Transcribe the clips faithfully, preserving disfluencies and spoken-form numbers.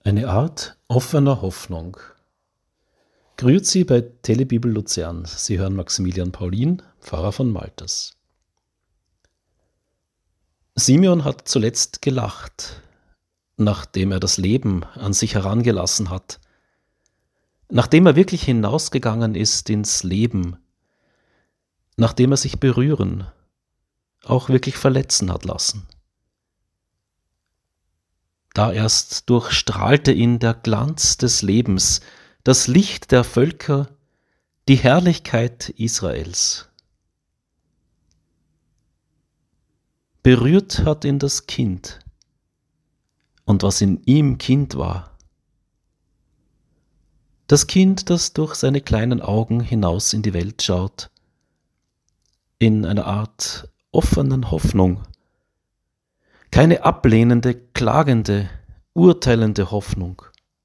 Eine Art offener Hoffnung. Grüezi bei Telebibel Luzern. Sie hören Maximilian Paulin, Pfarrer von Malters. Simeon hat zuletzt gelacht, nachdem er das Leben an sich herangelassen hat, nachdem er wirklich hinausgegangen ist ins Leben, nachdem er sich berühren, auch wirklich verletzen hat lassen. Da erst durchstrahlte ihn der Glanz des Lebens, das Licht der Völker, die Herrlichkeit Israels. Berührt hat ihn das Kind und was in ihm Kind war. Das Kind, das durch seine kleinen Augen hinaus in die Welt schaut, in einer Art offenen Hoffnung. Keine ablehnende, klagende, urteilende Hoffnung.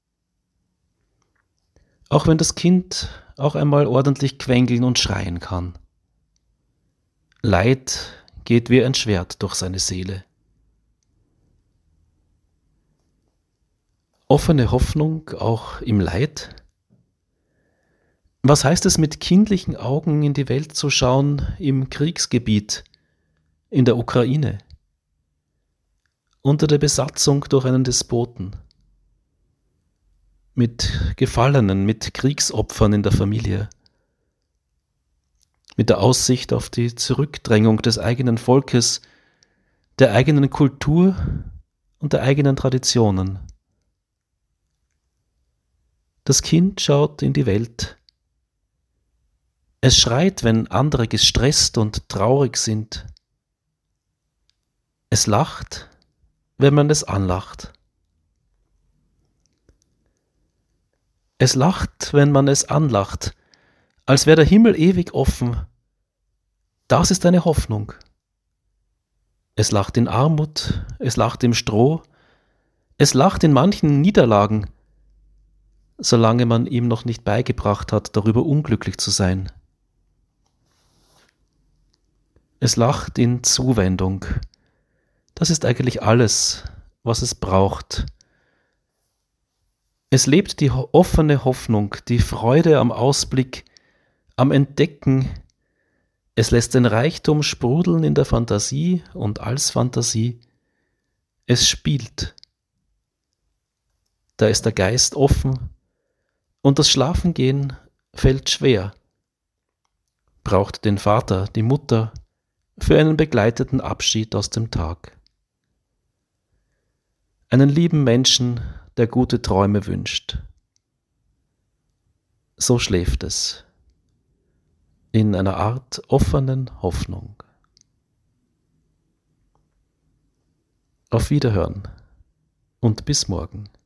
Auch wenn das Kind auch einmal ordentlich quengeln und schreien kann. Leid geht wie ein Schwert durch seine Seele. Offene Hoffnung auch im Leid? Was heißt es, mit kindlichen Augen in die Welt zu schauen im Kriegsgebiet, in der Ukraine? Unter der Besatzung durch einen Despoten, mit Gefallenen, mit Kriegsopfern in der Familie, mit der Aussicht auf die Zurückdrängung des eigenen Volkes, der eigenen Kultur und der eigenen Traditionen. Das Kind schaut in die Welt. Es schreit, wenn andere gestresst und traurig sind. Es lacht, wenn man es anlacht. Es lacht, wenn man es anlacht, als wäre der Himmel ewig offen. Das ist eine Hoffnung. Es lacht in Armut, es lacht im Stroh, es lacht in manchen Niederlagen, solange man ihm noch nicht beigebracht hat, darüber unglücklich zu sein. Es lacht in Zuwendung. Das ist eigentlich alles, was es braucht. Es lebt die offene Hoffnung, die Freude am Ausblick, am Entdecken. Es lässt den Reichtum sprudeln in der Fantasie und als Fantasie. Es spielt. Da ist der Geist offen und das Schlafengehen fällt schwer. Braucht den Vater, die Mutter für einen begleiteten Abschied aus dem Tag. Einen lieben Menschen, der gute Träume wünscht. So schläft es, in einer Art offenen Hoffnung. Auf Wiederhören und bis morgen.